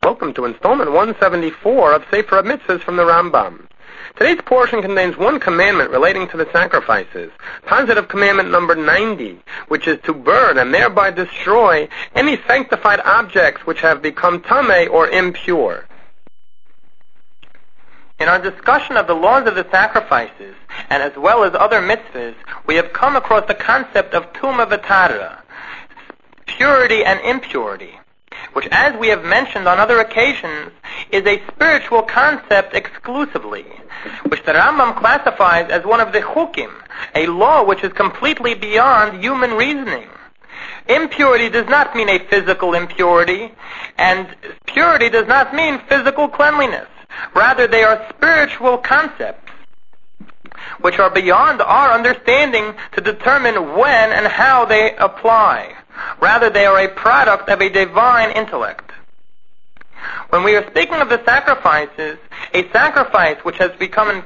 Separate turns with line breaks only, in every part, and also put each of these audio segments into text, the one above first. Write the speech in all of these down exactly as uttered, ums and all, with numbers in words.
Welcome to installment one seventy-four of Sefer HaMitzvahs from the Rambam. Today's portion contains one commandment relating to the sacrifices, positive commandment number ninety, which is to burn and thereby destroy any sanctified objects which have become tameh or impure. In our discussion of the laws of the sacrifices, and as well as other mitzvahs, we have come across the concept of tumah v'tara, purity and impurity, which, as we have mentioned on other occasions, is a spiritual concept exclusively, which the Rambam classifies as one of the chukim, a law which is completely beyond human reasoning. Impurity does not mean a physical impurity, and purity does not mean physical cleanliness. Rather, they are spiritual concepts, which are beyond our understanding to determine when and how they apply. Rather, they are a product of a divine intellect. When we are speaking of the sacrifices, a sacrifice which has become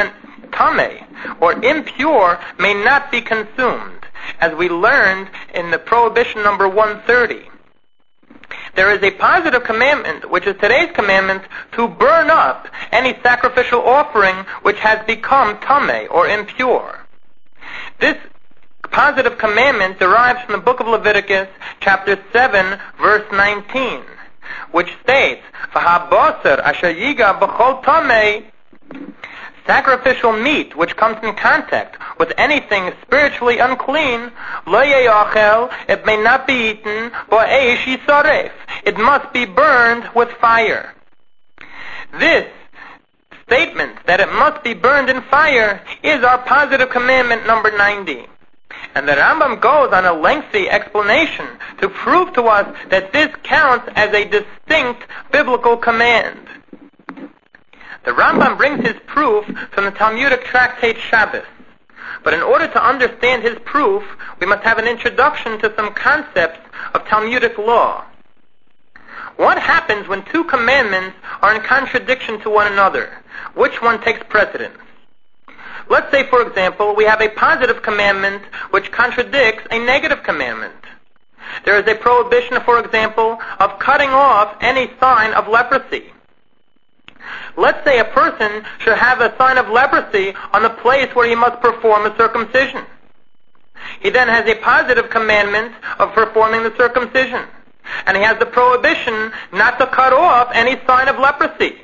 tameh or impure may not be consumed, as we learned in the prohibition number one thirty. There is a positive commandment, which is today's commandment, to burn up any sacrificial offering which has become tameh or impure. This positive commandment derives from the book of Leviticus, chapter seven, verse nineteen, which states, "V'habasar asher yiga b'chol tameh," sacrificial meat which comes in contact with anything spiritually unclean, lo yeyachel, it may not be eaten, bo'esh yisaref, it must be burned with fire. This statement that it must be burned in fire is our positive commandment number ninety. And the Rambam goes on a lengthy explanation to prove to us that this counts as a distinct biblical command. The Rambam brings his proof from the Talmudic tractate Shabbos. But in order to understand his proof, we must have an introduction to some concepts of Talmudic law. What happens when two commandments are in contradiction to one another? Which one takes precedence? Let's say, for example, we have a positive commandment which contradicts a negative commandment. There is a prohibition, for example, of cutting off any sign of leprosy. Let's say a person should have a sign of leprosy on the place where he must perform a circumcision. He then has a positive commandment of performing the circumcision. And he has the prohibition not to cut off any sign of leprosy.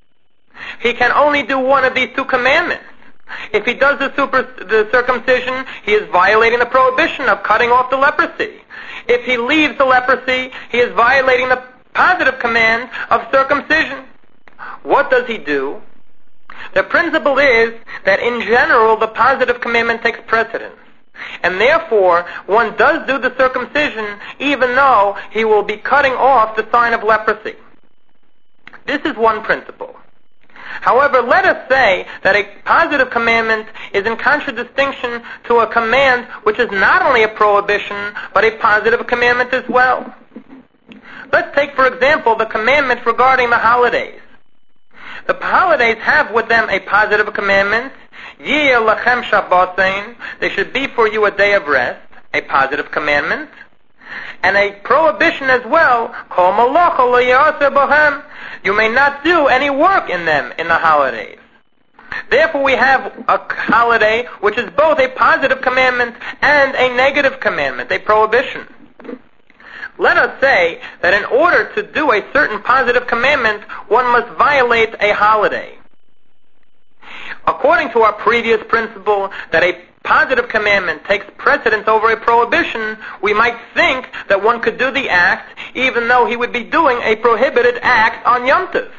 He can only do one of these two commandments. If he does the, super, the circumcision, he is violating the prohibition of cutting off the leprosy. If he leaves the leprosy, he is violating the positive command of circumcision. What does he do? The principle is that in general the positive commandment takes precedence. And therefore, one does do the circumcision even though he will be cutting off the sign of leprosy. This is one principle. However, let us say that a positive commandment is in contradistinction to a command which is not only a prohibition, but a positive commandment as well. Let's take, for example, the commandment regarding the holidays. The holidays have with them a positive commandment, Yeh lachem shabbosein, they should be for you a day of rest, a positive commandment, and a prohibition as well, Kol malacha lo ya'aseh bohem, you may not do any work in them in the holidays. Therefore we have a holiday which is both a positive commandment and a negative commandment, a prohibition. Let us say that in order to do a certain positive commandment, one must violate a holiday. According to our previous principle that a positive commandment takes precedence over a prohibition, we might think that one could do the act even though he would be doing a prohibited act on Yom Tov.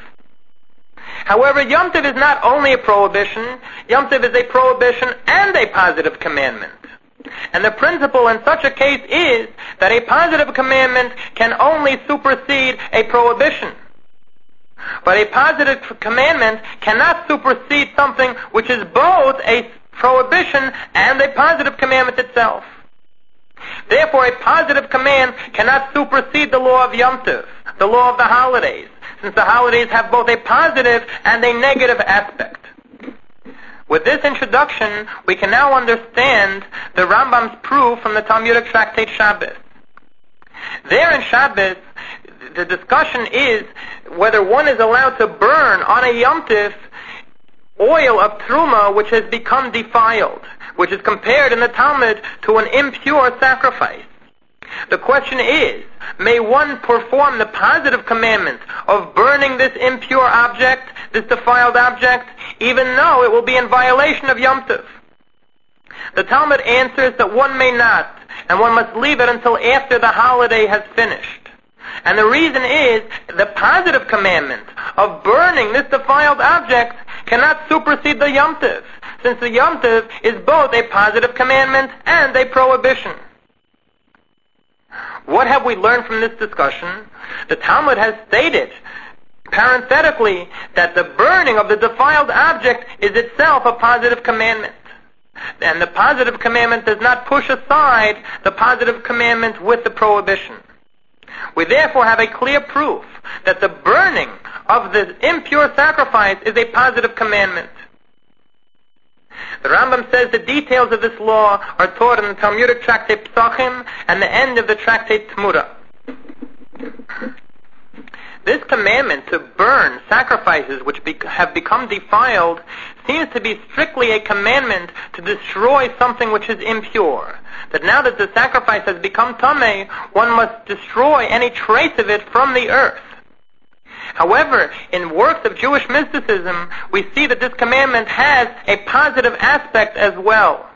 However, Yom Tov is not only a prohibition, Yom Tov is a prohibition and a positive commandment. And the principle in such a case is that a positive commandment can only supersede a prohibition. But a positive commandment cannot supersede something which is both a prohibition and a positive commandment itself. Therefore, a positive command cannot supersede the law of Yom Tov, the law of the holidays, since the holidays have both a positive and a negative aspect. With this introduction, we can now understand the Rambam's proof from the Talmudic tractate Shabbos. There in Shabbos, the discussion is whether one is allowed to burn on a Yom Tif oil of Truma which has become defiled, which is compared in the Talmud to an impure sacrifice. The question is, may one perform the positive commandment of burning this impure object, this defiled object, even though it will be in violation of Yom Tov? The Talmud answers that one may not, and one must leave it until after the holiday has finished. And the reason is, the positive commandment of burning this defiled object cannot supersede the Yom Tov, since the Yom Tov is both a positive commandment and a prohibition. What have we learned from this discussion? The Talmud has stated, parenthetically, that the burning of the defiled object is itself a positive commandment. And the positive commandment does not push aside the positive commandment with the prohibition. We therefore have a clear proof that the burning of the impure sacrifice is a positive commandment. The Rambam says the details of this law are taught in the Talmudic tractate Psachim and the end of the tractate Tmura. This commandment to burn sacrifices which be- have become defiled seems to be strictly a commandment to destroy something which is impure. That now that the sacrifice has become tameh, one must destroy any trace of it from the earth. However, in works of Jewish mysticism, we see that this commandment has a positive aspect as well.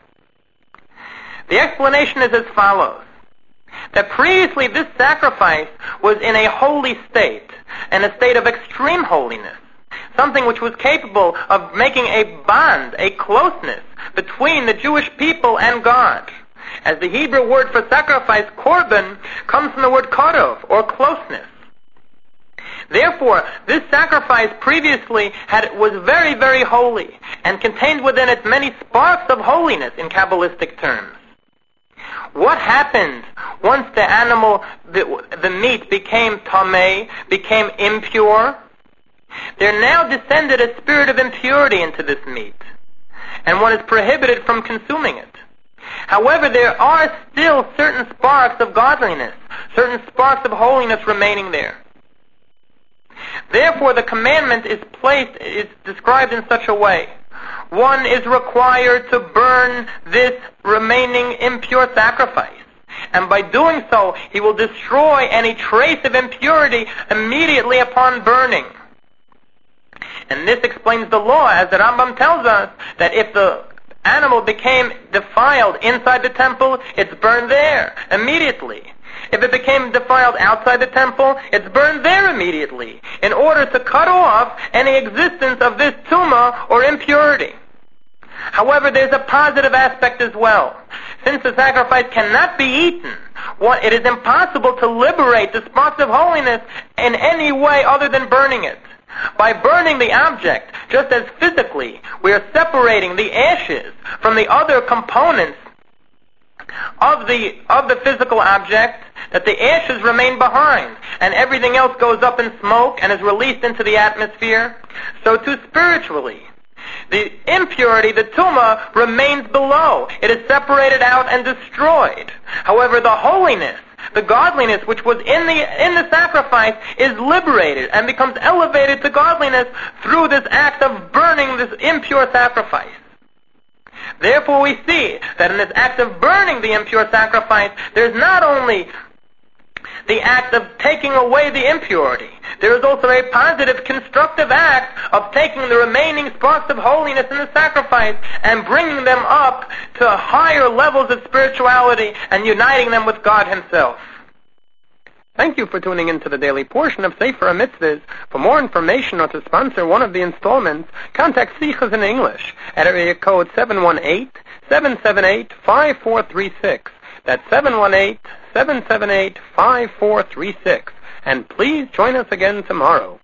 The explanation is as follows. That previously this sacrifice was in a holy state, in a state of extreme holiness, something which was capable of making a bond, a closeness between the Jewish people and God. As the Hebrew word for sacrifice, korban, comes from the word karov, or closeness. Therefore, this sacrifice previously had, was very, very holy, and contained within it many sparks of holiness in Kabbalistic terms. What happened once the animal, the, the meat became tameh, became impure? There now descended a spirit of impurity into this meat, and one is prohibited from consuming it. However, there are still certain sparks of godliness, certain sparks of holiness remaining there. Therefore, the commandment is placed, is described in such a way. One is required to burn this remaining impure sacrifice. And by doing so, he will destroy any trace of impurity immediately upon burning. And this explains the law, as the Rambam tells us, that if the animal became defiled inside the temple, it's burned there immediately. If it became defiled outside the temple, it's burned there immediately, in order to cut off any existence of this tumah or impurity. However, there's a positive aspect as well. Since the sacrifice cannot be eaten, it is impossible to liberate the sparks of holiness in any way other than burning it. By burning the object, just as physically we are separating the ashes from the other components of the of the physical object, that the ashes remain behind and everything else goes up in smoke and is released into the atmosphere, so too spiritually. The impurity, the tumah, remains below. It is separated out and destroyed. However, the holiness, the godliness which was in the in the sacrifice is liberated and becomes elevated to godliness through this act of burning this impure sacrifice. Therefore, we see that in this act of burning the impure sacrifice, there's not only the act of taking away the impurity, there is also a positive, constructive act of taking the remaining sparks of holiness in the sacrifice and bringing them up to higher levels of spirituality and uniting them with God Himself. Thank you for tuning in to the daily portion of Sefer HaMitzvahs. For more information or to sponsor one of the installments, contact Sichas in English at area code seven one eight, seven seven eight, five four three six. That's seven one eight, seven seven eight, five four three six. And please join us again tomorrow.